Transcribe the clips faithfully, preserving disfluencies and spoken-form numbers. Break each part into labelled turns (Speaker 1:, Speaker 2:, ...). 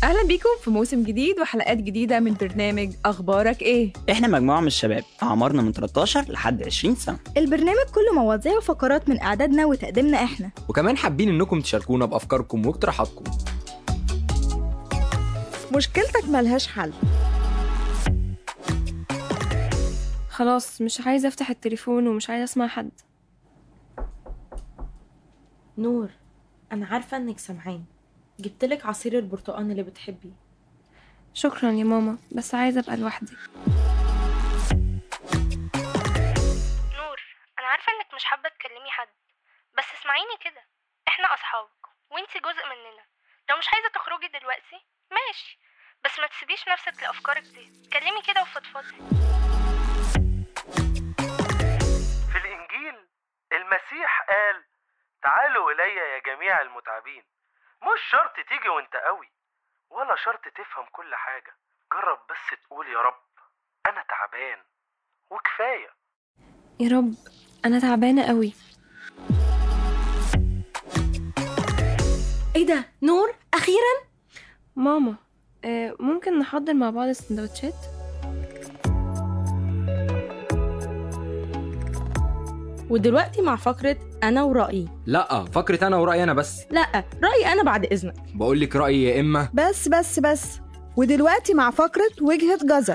Speaker 1: أهلا بيكم في موسم جديد وحلقات جديدة من برنامج أخبارك إيه؟
Speaker 2: إحنا مجموعة من الشباب أعمارنا من ثلاثة عشر لحد عشرين سنة.
Speaker 3: البرنامج كله مواضيع وفقرات من إعدادنا وتقديمنا إحنا،
Speaker 4: وكمان حابين إنكم تشاركونا بأفكاركم واقتراحاتكم.
Speaker 1: مشكلتك ملهاش حل.
Speaker 5: خلاص مش عايزة أفتح التليفون ومش عايزة أسمع حد.
Speaker 6: نور، أنا عارفة إنك سمعان، جبتلك عصير البرتقال اللي بتحبيه.
Speaker 5: شكرا يا ماما، بس عايزة أبقى لوحدي.
Speaker 7: نور، أنا عارفة إنك مش حابة تكلمي حد، بس اسمعيني كده، إحنا أصحاب وإنتي جزء مننا. لو مش عايزة تخرجي دلوقتي ماشي، بس ما تسيبيش نفسك لأفكارك دي، كلمي كده وفضفضي.
Speaker 8: في الإنجيل المسيح قال: تعالوا إلي يا جميع المتعبين. مش شرط تيجي وانت قوي، ولا شرط تفهم كل حاجة، جرب بس تقول يا رب أنا تعبان وكفاية.
Speaker 5: يا رب أنا تعبانة قوي.
Speaker 6: إيه ده نور؟ أخيرا
Speaker 5: ماما، آه ممكن نحضر مع بعض السندوتشات؟
Speaker 6: ودلوقتي مع فقرة أنا ورأيي.
Speaker 4: لا، فقرة أنا ورأيي أنا بس.
Speaker 3: لا، رأيي أنا بعد إذنك.
Speaker 4: بقولك رأيي يا إما.
Speaker 1: بس بس بس ودلوقتي مع فقرة وجهة جزر.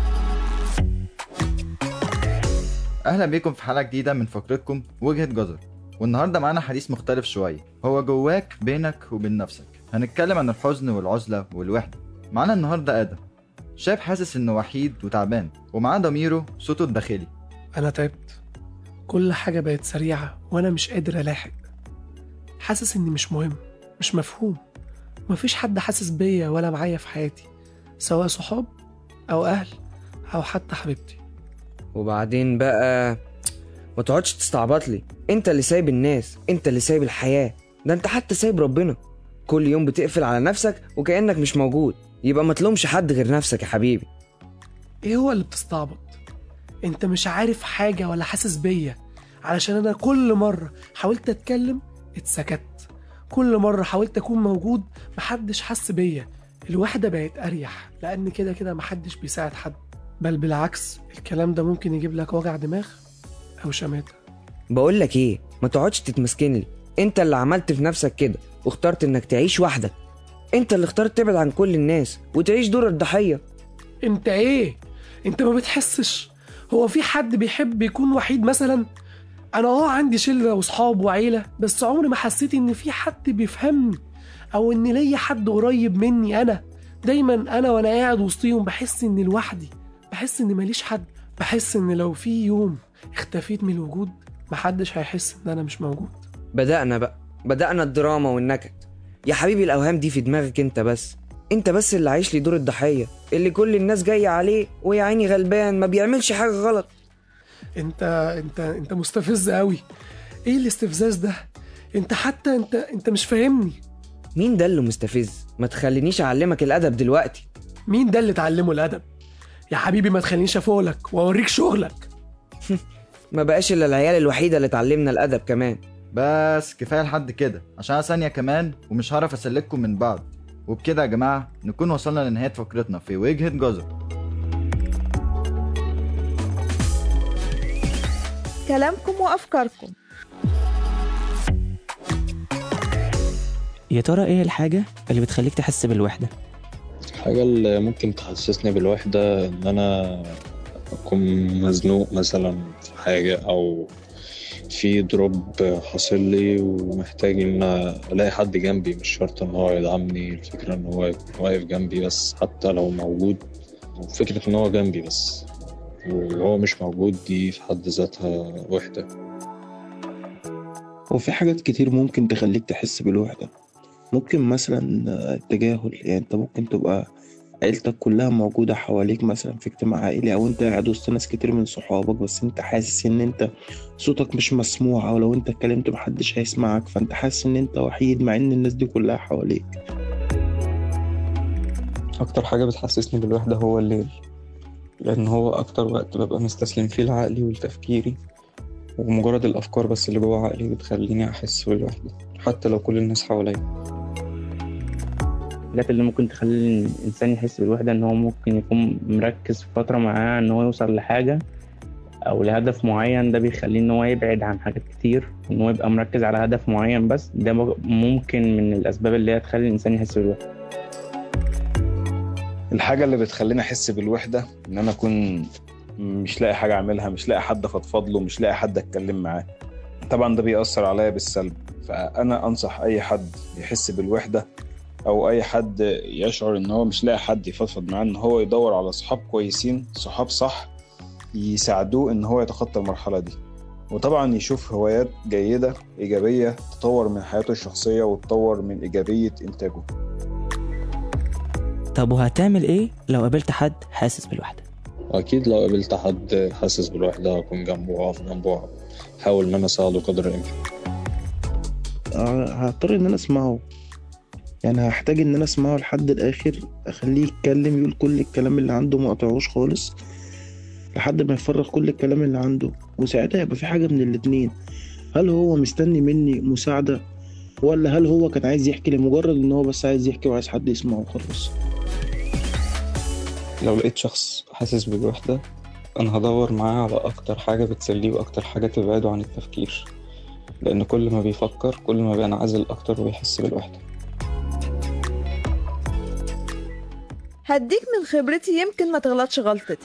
Speaker 9: أهلا بكم في حلقة جديدة من فقرتكم وجهة جزر. والنهاردة معانا حديث مختلف شوية، هو جواك بينك وبين نفسك. هنتكلم عن الحزن والعزلة والوحدة. معانا النهاردة آدم، شاب حاسس إنه وحيد وتعبان، ومعاه ضميره صوته الداخلي:
Speaker 10: أنا تعبت، كل حاجة بقت سريعة وأنا مش قادر ألاحق. حاسس إني مش مهم، مش مفهوم، مفيش حد حاسس بيا ولا معايا في حياتي، سواء صحاب أو أهل أو حتى حبيبتي.
Speaker 11: وبعدين بقى ما تقعدش تستعبط لي، انت اللي سايب الناس، انت اللي سايب الحياة، ده انت حتى سايب ربنا. كل يوم بتقفل على نفسك وكأنك مش موجود، يبقى ما تلومش حد غير نفسك يا حبيبي.
Speaker 10: ايه هو اللي بتستعبط؟ انت مش عارف حاجة ولا حاسس بيا، علشان انا كل مرة حاولت اتكلم اتسكت، كل مرة حاولت اكون موجود محدش حس بيا. الوحدة بقت اريح، لان كده كده محدش بيساعد حد، بل بالعكس الكلام ده ممكن يجيب لك وجع دماغ او شماتة.
Speaker 11: بقول لك ايه، ما تقعدش تتمسكن لي، انت اللي عملت في نفسك كده واخترت انك تعيش وحدك. انت اللي اخترت تبعد عن كل الناس وتعيش دور الضحية.
Speaker 10: انت ايه؟ انت ما بتحسش؟ هو في حد بيحب يكون وحيد مثلا؟ انا اه عندي شلة وصحاب وعيلة، بس عمري ما حسيت ان في حد بيفهمني او ان ليا حد قريب مني. انا دايما انا وانا قاعد وسطيهم بحس اني لوحدي، بحس اني ماليش حد، بحس ان لو في يوم اختفيت من الوجود محدش هيحس ان انا مش موجود.
Speaker 11: بدأنا بقى بدأنا الدراما والنكد يا حبيبي. الأوهام دي في دماغك انت بس، انت بس اللي عايش لي دور الضحية اللي كل الناس جاية عليه، ويا عيني غلبان ما بيعملش حاجة غلط.
Speaker 10: انت انت انت مستفز قوي. ايه الاستفزاز ده؟ انت حتى انت انت مش فاهمني.
Speaker 11: مين ده اللي مستفز؟ ما تخلينيش اعلمك الادب دلوقتي.
Speaker 10: مين ده اللي تعلمه الادب؟ يا حبيبي ما تخلينيش افولك واوريك شغلك.
Speaker 11: ما بقاش الا العيال الوحيدة اللي تعلمنا الادب كمان.
Speaker 9: بس كفاية لحد كده، عشان ثانية كمان ومش هعرف اسلككم من بعض. وبكده يا جماعة نكون وصلنا لنهاية فقرتنا في وجهة جزر.
Speaker 1: كلامكم وأفكاركم.
Speaker 12: يا ترى ايه الحاجة اللي بتخليك تحس بالوحدة؟
Speaker 13: الحاجة اللي ممكن تحسسني بالوحدة ان انا اكون مزنوق مثلا في حاجة، او في دروب حاصل لي ومحتاج ان الاقي حد جنبي، مش شرط ان هو يدعمني، الفكرة ان هو يكون واقف جنبي بس حتى لو موجود، فكرة ان هو جنبي بس وهو مش موجود دي في حد ذاتها وحدة.
Speaker 14: وفي حاجات كتير ممكن تخليك تحس بالوحدة. ممكن مثلا التجاهل، يعني انت ممكن تبقى عيلتك كلها موجودة حواليك مثلا في اجتماع عائلي، او انت قاعد وسط ناس كتير من صحابك، بس انت حاسس ان انت صوتك مش مسموع، او لو انت اتكلمت محدش هيسمعك، فانت حاسس ان انت وحيد مع ان الناس دي كلها حواليك.
Speaker 15: اكتر حاجة بتحسسني بالوحدة هو الليل، لان هو اكتر وقت ببقى مستسلم فيه لعقلي ولتفكيري، ومجرد الافكار بس اللي جوه عقلي بتخليني احس بالوحدة حتى لو كل الناس حواليا. الحاجات اللي ممكن تخلي الإنسان يحس بالوحدة إن هو ممكن يكون مركز في فترة معينة إن هو يوصل لحاجة أو لهدف معين، ده بيخليه إن هو يبعد عن حاجات كتير، إن هو يبقى مركز على هدف معين بس. ده ممكن من الأسباب اللي هي تخلي الإنسان يحس بالوحدة.
Speaker 13: الحاجة اللي بتخليني أحس بالوحدة إن أنا أكون مش لاقي حاجة أعملها، مش لاقي حد أفضفض له، مش لاقي حد أتكلم معاه. طبعا ده بيأثر عليا بالسلب. فأنا أنصح أي حد يحس بالوحدة أو أي حد يشعر إن هو مش لاقي حد يفضفض معاه إن هو يدور على صحاب كويسين، صحاب صح يساعدوه إن هو يتخطى المرحلة دي. وطبعا يشوف هوايات جيدة إيجابية تطور من حياته الشخصية وتطور من إيجابية إنتاجه.
Speaker 12: طب وهتعمل إيه لو قابلت حد حاسس بالوحدة؟
Speaker 13: أكيد لو قابلت حد حاسس بالوحدة هكون جنبه وأقف جنبه، حاول إن أنا أساعده قدر الإمكان.
Speaker 14: هضطر إن أنا أسمعه، يعني هحتاج إن أنا أسمعه لحد الآخر، أخليه يتكلم يقول كل الكلام اللي عنده، ما أقطعوش خالص لحد ما يفرغ كل الكلام اللي عنده. وساعتها يبقى في حاجة من الاتنين، هل هو مستني مني مساعدة ولا هل هو كان عايز يحكي لمجرد إن هو بس عايز يحكي وعايز حد يسمعه وخلاص.
Speaker 15: لو لقيت شخص حاسس بالوحدة أنا هدور معاه على أكتر حاجة بتسليه وأكتر حاجة تبعده عن التفكير، لأن كل ما بيفكر كل ما بينعزل أكتر ويحس بالوحدة.
Speaker 1: هديك من خبرتي يمكن ما تغلطش غلطتي.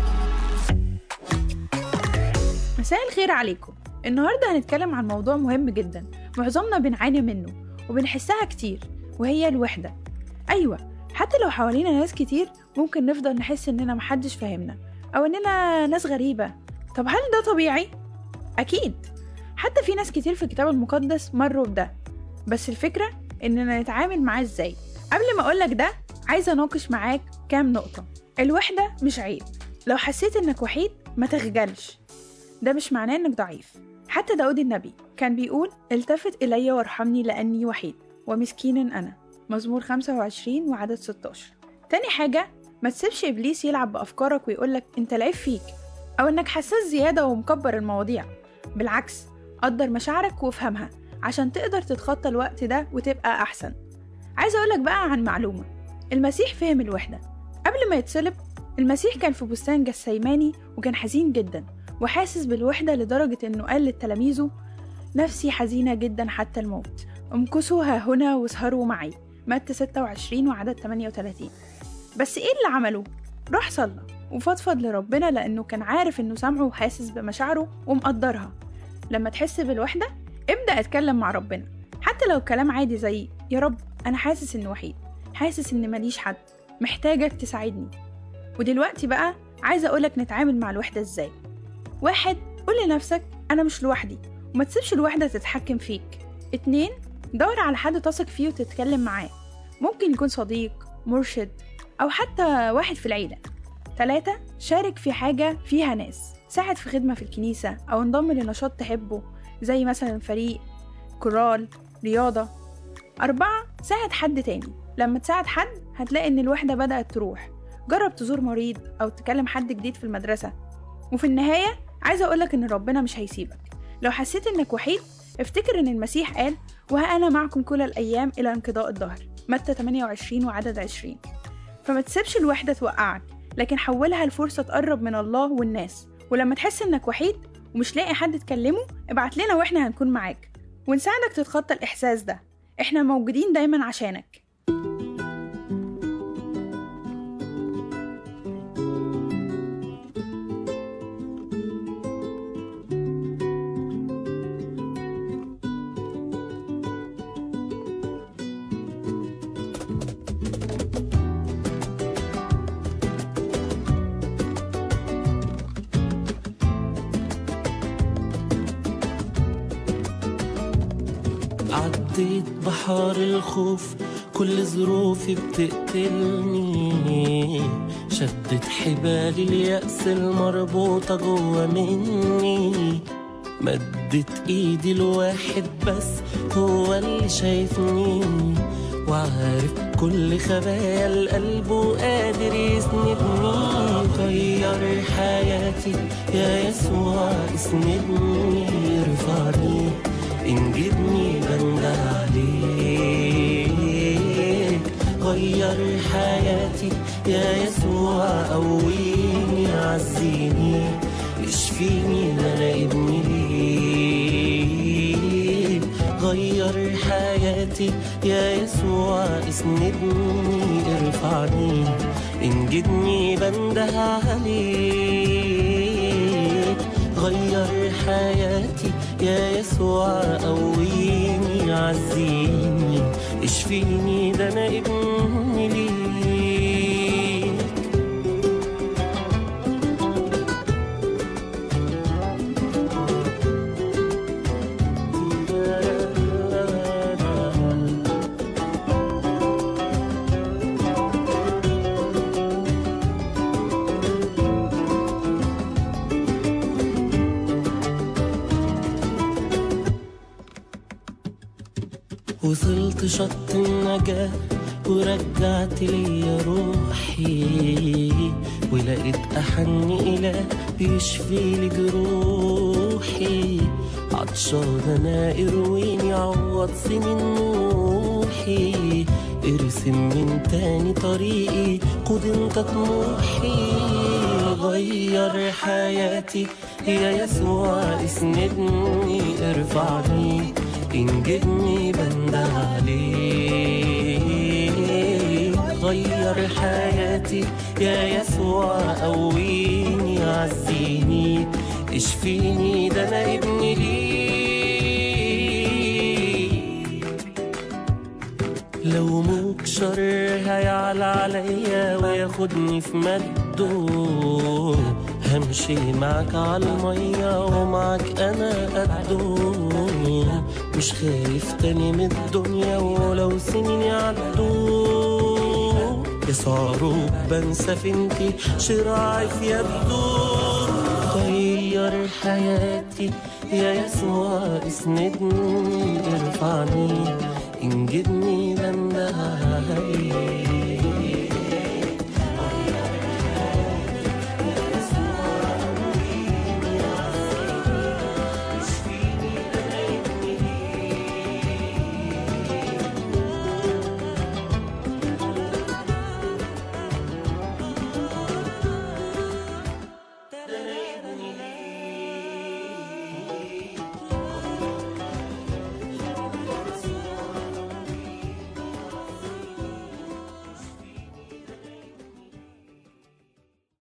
Speaker 1: مساء الخير عليكم. النهاردة هنتكلم عن موضوع مهم جدا معظمنا بنعاني منه وبنحسها كتير، وهي الوحدة. أيوة، حتى لو حوالينا ناس كتير ممكن نفضل نحس إننا محدش فاهمنا أو إننا ناس غريبة. طب هل ده طبيعي؟ أكيد، حتى في ناس كتير في الكتاب المقدس مروا بده، بس الفكرة إننا نتعامل معاه إزاي. قبل ما أقولك ده عايزة أناقش معاك كام نقطة. الوحدة مش عيب، لو حسيت إنك وحيد ما تخجلش، ده مش معناه إنك ضعيف. حتى داود النبي كان بيقول التفت إلي وارحمني لأني وحيد ومسكين أنا، مزمور خمسة وعشرين وعدد ستاشر. تاني حاجة، ما تسيبش إبليس يلعب بأفكارك ويقولك أنت العيب فيك أو إنك حساس زيادة ومكبر المواضيع. بالعكس، قدر مشاعرك وافهمها عشان تقدر تتخطى الوقت ده وتبقى أحسن. عايزة أقولك بقى عن معلومة، المسيح فهم الوحدة. قبل ما يتصلب المسيح كان في بستان جثيماني وكان حزين جدا وحاسس بالوحدة لدرجة إنه قال لتلاميذه نفسي حزينة جدا حتى الموت، امكثوا ها هنا واسهروا معي، متى ستة وعشرين وعدد ثمانية وثلاثين. بس إيه اللي عمله؟ راح صلى وفضفض لربنا لأنه كان عارف إنه سامعه وحاسس بمشاعره ومقدرها. لما تحس بالوحدة ابدأ اتكلم مع ربنا، حتى لو كلام عادي زي يا رب أنا حاسس إني وحيد، حاسس إن ماليش حد، محتاجك تساعدني. ودلوقتي بقى عايزة أقولك نتعامل مع الوحدة إزاي. واحد، قول لنفسك أنا مش لوحدي وما تسيبش الوحدة تتحكم فيك. اتنين، دور على حد تثق فيه وتتكلم معاه، ممكن يكون صديق، مرشد، أو حتى واحد في العيلة. تلاتة، شارك في حاجة فيها ناس، ساعد في خدمة في الكنيسة أو انضم لنشاط تحبه زي مثلا فريق، كورال، رياضة. أربعة، ساعد حد تاني، لما تساعد حد هتلاقي إن الوحدة بدأت تروح. جرب تزور مريض أو تكلم حد جديد في المدرسة. وفي النهاية عايزة أقولك إن ربنا مش هيسيبك. لو حسيت إنك وحيد افتكر إن المسيح قال وها أنا معكم كل الأيام إلى انقضاء الدهر، متى ثمانية وعشرين وعدد عشرين. فما تسيبش الوحدة توقعك، لكن حولها لفرصة تقرب من الله والناس. ولما تحس إنك وحيد ومش لاقي حد تكلمه ابعت لنا وإحنا هنكون معاك ونساعدك تتخطى الإحساس ده. إحنا موجودين دايما عشانك.
Speaker 16: عديت بحار الخوف، كل ظروفي بتقتلني، شدت حبال اليأس المربوطة جوا مني، مدت ايدي لواحد بس هو اللي شايفني وعارف كل خبايا القلب وقادر يسندني. غير حياتي يا يسوع، اسندني، ارفعني، انجدني، بندى عليك. غير غير حياتي يا يسوع، قويني عزيني اشفيني انا ابني ليك. غير حياتي يا يسوع، اسندني ارفعني انجدني بنده عليك. غير حياتي يا يسوع، قويني عزيني اشفيني ده انا ابني ليك. وصلت شط النجاة ورجعت لي روحي، ولقيت أحن إله بيشفي لي جروحي. عطشان أنا ارويني عوض سنين نوحي، ارسم من تاني طريقي قود انت طموحي. غير حياتي يا يسوع، اسندني ارفعني انجدني بند عليك. غير حياتي يا يسوع، قويني عزيني اشفيني ده انا ابني ليك. لو موج شر هيعلى عليا وياخدني في مده، همشي معك على المية ومعك أنا قده. مش خايف تاني من الدنيا ولو سنين يعدوا. يسوع ربان سفينتي شراعي في يده. غير حياتي يا يسوع، اسندني ارفعني انجدني بنده عليك.